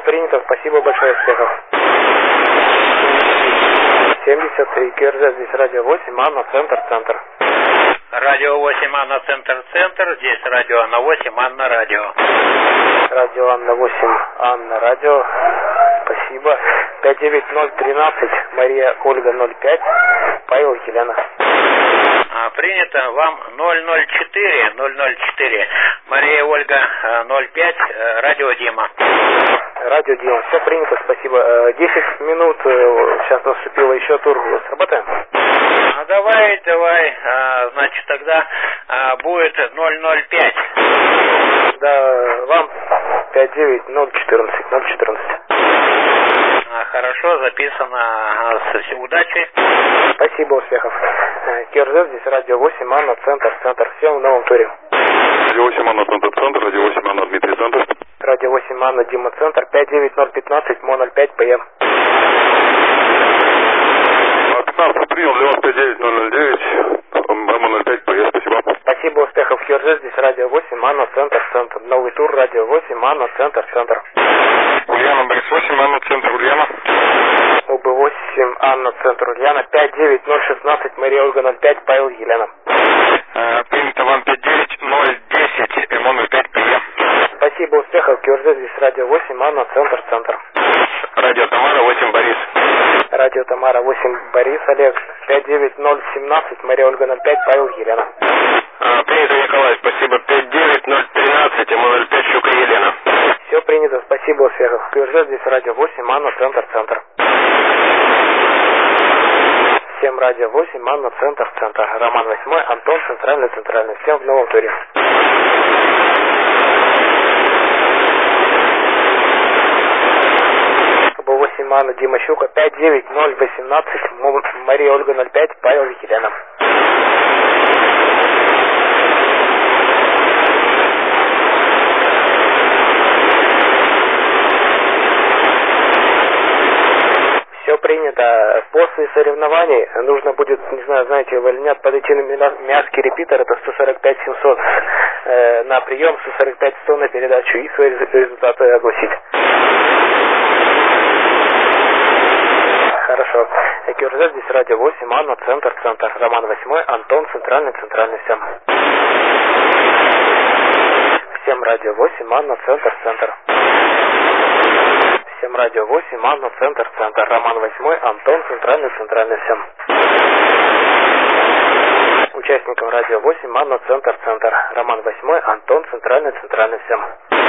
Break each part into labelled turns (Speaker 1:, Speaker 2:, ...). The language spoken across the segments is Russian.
Speaker 1: принято, спасибо большое, успехов. 73 КРЗ, здесь радио 8, Анна, центр.
Speaker 2: Радио 8, Анна, центр. Здесь радио Анна 8, Анна, радио.
Speaker 1: Радио Анна 8, Анна, радио. Спасибо. 59013, Мария Ольга 05, Павел Елена.
Speaker 2: Принято. Вам 004, Мария Ольга 05, радио Дима.
Speaker 1: Радио Дима, все принято, спасибо. 10 минут, сейчас наступило еще тур, сработаем?
Speaker 2: Давай, значит, тогда будет 005.
Speaker 1: Да, вам 59014.
Speaker 2: Хорошо, записано. Удачи.
Speaker 1: Спасибо, успехов. КРЗ, здесь радио 8, Анна, центр. Всем в новом туре.
Speaker 3: Радио 8, Анна, центр. Радио 8, Анна, Дмитрий, центр.
Speaker 1: Радио 8, Анна, Дима, центр. 59015, МО-05, ПМ.
Speaker 3: 15 принял, для вас 59009, МО-05, ПМ, спасибо.
Speaker 1: Спасибо, успехов. КРЗ, здесь радио 8, Анна, центр. Новый тур, радио 8, Анна, центр.
Speaker 3: Ульяна, Борис 8, Анна, центр, Ульяна.
Speaker 1: УБ8, Анна, центр, Ульяна. 59016, Мария Ольга 05, Павел Елена.
Speaker 3: Принято вам 59010, МО-05, ПМ.
Speaker 1: Спасибо, успехов. КРЗ, здесь радио 8, Анна, центр.
Speaker 3: Радио Тамара 8, Борис.
Speaker 1: Радио Тамара 8, Борис, Олег. 59017, Мария Ольга 05, Павел Елена.
Speaker 3: Принято, Николай, спасибо. 59013, МО-05, Щука Елена.
Speaker 1: Все принято, спасибо, успехов. КРЖ, здесь радио 8, Анна, центр. Всем радио 8, Анна, центр. Роман 8, Антон, центральный. Всем в новом туре. УБ8, Анна, Дима, Щука. 59018, Мария Ольга 05, Павел Елена. Все принято. После соревнований нужно будет, не знаю, знаете вы или нет, подойти на Миасский репитер, это 145-700 на прием, 145-100 на передачу и свои результаты огласить. Хорошо. КРЗ, здесь радио 8, Анна, центр. Роман 8, Антон, центральный. Всем. Всем радио 8, Анна, центр. Всем радио 8, Анна, центр. Роман 8, Антон, центральный. Всем. Участникам радио 8, Анна, центр. Роман 8, Антон, центральный. Всем.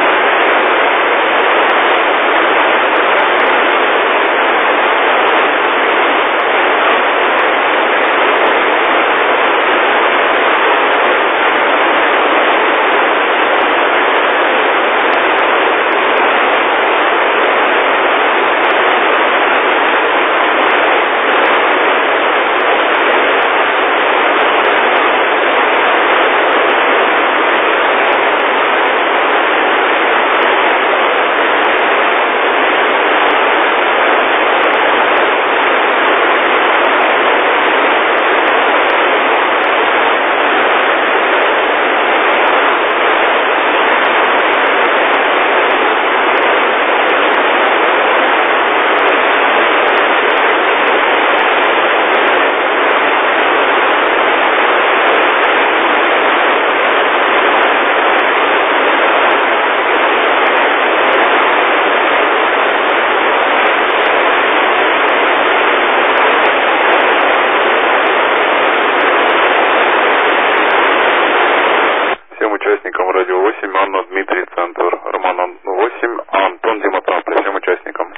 Speaker 3: Радио 8, Анна, Дмитрий, центр. Роман 8, Антон, Дима, Трампль. Всем участникам.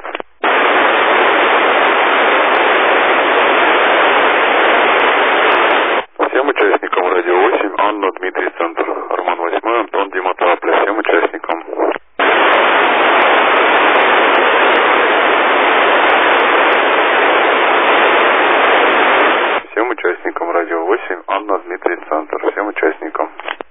Speaker 3: Всем участникам Радио 8, Анна, Дмитрий, центр. Роман 8, Антон, Дима, Трампль. Всем участникам. Всем участникам Радио 8, Анна, Дмитрий, центр. Всем участникам.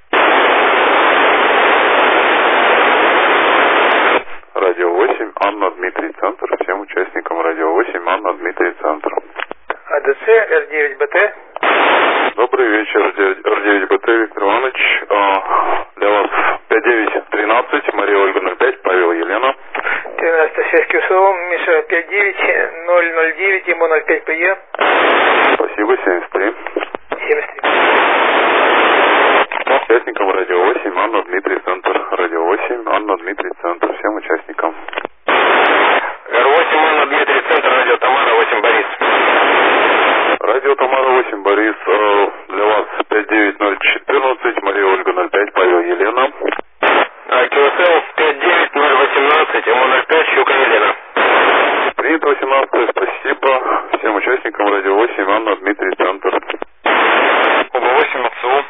Speaker 3: Радио 8, Анна, Дмитрий, центр. Всем участникам Радио 8, Анна, Дмитрий, центр.
Speaker 1: АДЦ, Р9БТ.
Speaker 3: Добрый вечер, Р9БТ, Виктор Иванович. Для вас 5913, Мария Ольга 05, Павел Елена.
Speaker 1: 97
Speaker 4: КСО, Миша 59009, ему 05 ПЕ.
Speaker 3: Спасибо, 73.
Speaker 4: 73.
Speaker 3: Участникам радио 8, Анна, Дмитрий, центр. Радио 8, Анна, Дмитрий, центр. Всем участникам.
Speaker 2: Р8, Анна, Дмитрий, центр, радио Тамара, 8, Борис.
Speaker 3: Радио Тамара 8, Борис, для вас 59014, Мария Ольга 05, Павел Елена.
Speaker 2: КСЛ 59018, ему 05, Щука Елена.
Speaker 3: Принято 18, спасибо. Всем участникам радио 8, Анна, Дмитрий, центр.
Speaker 2: Оба 8 АЦУ.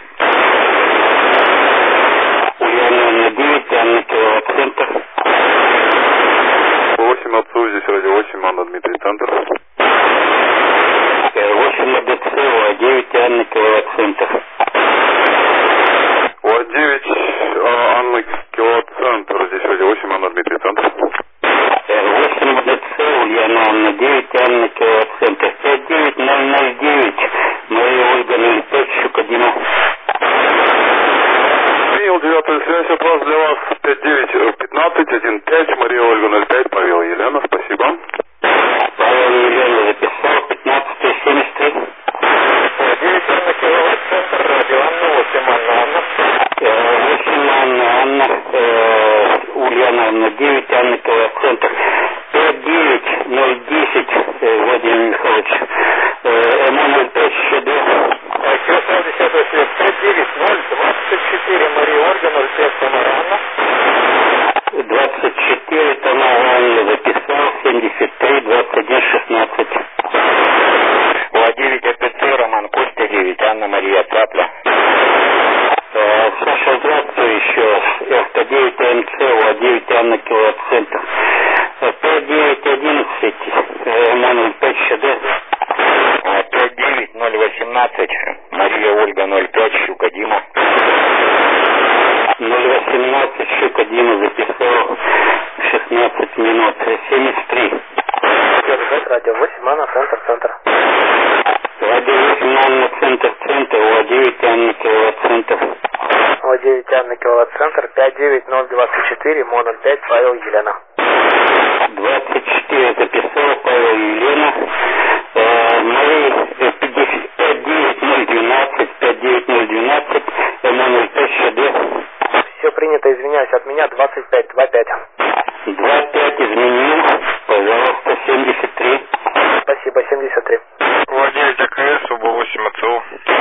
Speaker 5: Ульяна 9, Анна киловатт-центр.
Speaker 3: 8 АЦУ, здесь радио 8, Анна, Дмитрий, центр.
Speaker 5: 8 АДЦ, УА9, Анна киловатт-центр.
Speaker 3: УА9, Анна, киловатт-центр, здесь радио 8, Анна, Дмитрий, центр.
Speaker 5: 8 АДЦ, Ульяна Анна 9, Анна киловатт-центр. 59009, Мария Ольга 05, Щука Дима.
Speaker 3: Принял 9-ю связь от вас, для вас 591515, Мария Ольга 05, Павел Елена, спасибо.
Speaker 5: Павел Елена записал, 1573.
Speaker 2: 9 Анна, киловатт-центр, радио Анна, 8 Анна,
Speaker 5: 8 Анна, Ульяна Анна 9, Анна киловатт-центр. 59010, Владимир Михайлович. МО 05 ЩД.
Speaker 2: КСЛ 10 свет 59024, Мария Ольга 05, Тамара Анна.
Speaker 5: 24, Тамара Анна записал, 73, 21, 16.
Speaker 2: УА9 АПЦ, Роман Костя 9, Анна Мария Цапля.
Speaker 5: Саша, здравствуй еще раз. ФК9 АМЦ, УА9 Анна киловатт-центр. 5911, МО 05 ЩД.
Speaker 2: 59018, Мария Ольга 05, Щука Дима.
Speaker 5: 018, Щука Дима записал, 16 минут, 73.
Speaker 1: Радио 8, Анна, центр.
Speaker 5: Радио 8, Анна, центр, УА9 Анна киловатт-центр.
Speaker 1: УА9 Анна, киловатт-центр, 59024, МО 05, Павел Елена.
Speaker 5: 24 записал, Павел Елена. Мария 59012, 59012, МО 05 ЩД.
Speaker 1: Все принято, извиняюсь, от меня 2525.
Speaker 5: 25 изменил, пожалуйста, 73.
Speaker 1: Спасибо, 73.
Speaker 2: УА9 АКС, УБ8 АЦУ.